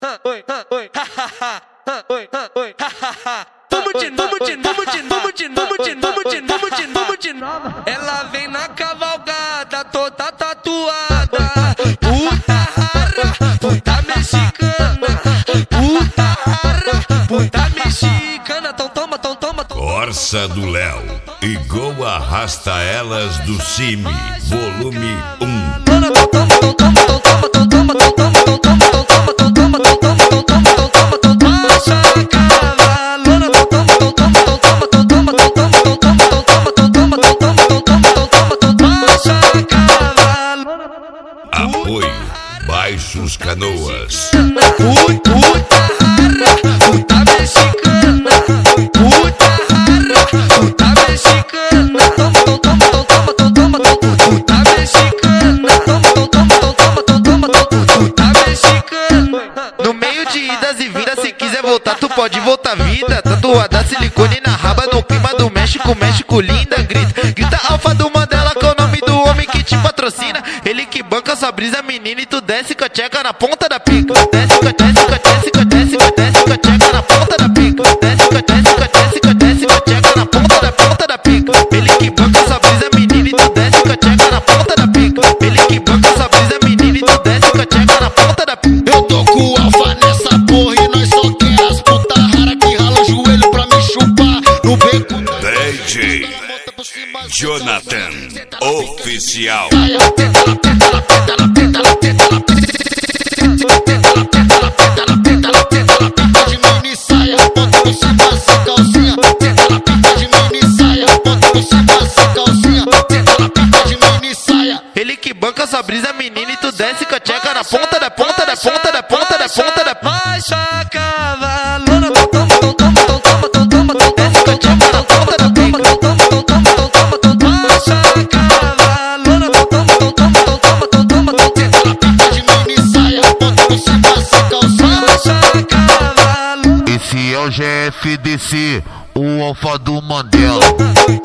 Ela vem na cavalgada toda tatuada. Puta rara, puta mexicana. Puta rara, puta mexicana. Então toma. Corsa do Léo, igual Arrasta Elas do Cime, volume 1. Apoio Baixos Canoas. Puta rara, puta mexicana. Puta rara, puta mexicana. Puta mexicana. Puta mexicana. No meio de idas e vindas, se quiser voltar, tu pode voltar vida. Tatuada silicone na raba, no clima do México, México linda. Grita Alfa do Mandela, que é o nome do homem que te patrocina. Ele que banca sua brisa, menina, e tu desce com a tcheca na ponta da pica. Desce com a tcheca na ponta da pica. Desce com a tcheca na ponta da pica. Ele que banca sua brisa, menina, e tu desce com a tcheca na ponta da pica. Ele que banca sua brisa, menina, e tu desce com a tcheca na ponta da pica. Eu tô com o Alfa nessa porra e nós só quer as puta rara que rala o joelho pra me chupar no beco. DJ Jonathan Oficial. Ele que banca sua brisa, menina, e tu desce com a tcheca na ponta da ponta da ponta da ponta da ponta da Baixa a cavalona. desce com a tcheca na ponta da pica. Baixa a cavalona. Baixa a cavalona. Esse é o GFDC, o Alfa do Mandela.